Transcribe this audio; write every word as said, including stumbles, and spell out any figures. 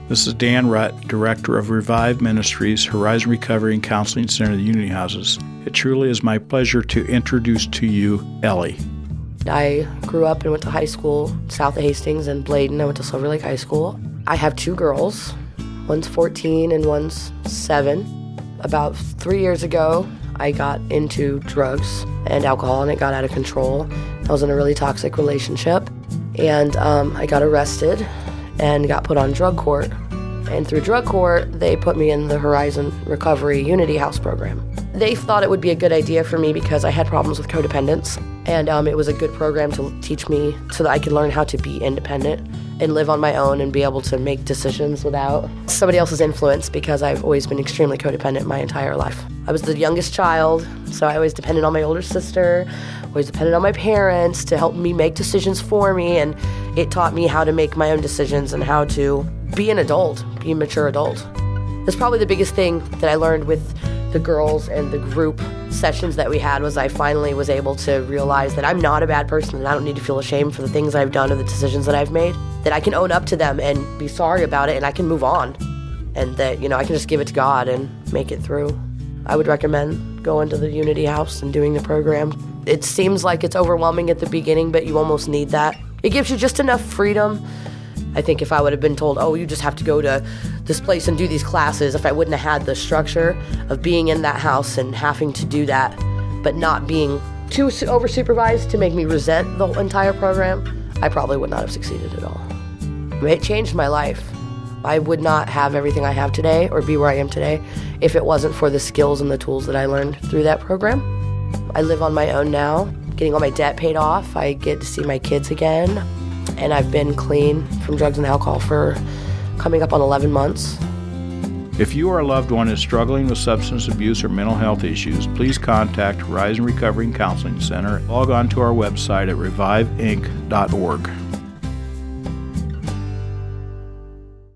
This is Dan Rutt, Director of Revive Ministries, Horizon Recovery and Counseling Center of the Unity Houses. It truly is my pleasure to introduce to you Ellie. I grew up and went to high school south of Hastings and Bladen. I went to Silver Lake High School. I have two girls. One's fourteen and one's seven. About three years ago, I got into drugs and alcohol, and it got out of control. I was in a really toxic relationship, and um, I got arrested and got put on drug court. And through drug court, they put me in the Horizon Recovery Unity House program. They thought it would be a good idea for me because I had problems with codependence, and um, it was a good program to teach me so that I could learn how to be independent and live on my own and be able to make decisions without somebody else's influence, because I've always been extremely codependent my entire life. I was the youngest child, so I always depended on my older sister, always depended on my parents to help me make decisions for me, and it taught me how to make my own decisions and how to be an adult, be a mature adult. That's probably the biggest thing that I learned with the girls and the group sessions that we had, was I finally was able to realize that I'm not a bad person, and I don't need to feel ashamed for the things I've done or the decisions that I've made, that I can own up to them and be sorry about it, and I can move on, and that, you know, I can just give it to God and make it through. I would recommend going to the Unity House and doing the program. It seems like it's overwhelming at the beginning, but you almost need that. It gives you just enough freedom. I think if I would have been told, oh, you just have to go to this place and do these classes, if I wouldn't have had the structure of being in that house and having to do that, but not being too over-supervised to make me resent the entire program, I probably would not have succeeded at all. It changed my life. I would not have everything I have today or be where I am today if it wasn't for the skills and the tools that I learned through that program. I live on my own now, getting all my debt paid off. I get to see my kids again, and I've been clean from drugs and alcohol for coming up on eleven months. If you or a loved one is struggling with substance abuse or mental health issues, please contact Horizon Recovery and Counseling Center. Log on to our website at revive inc dot org.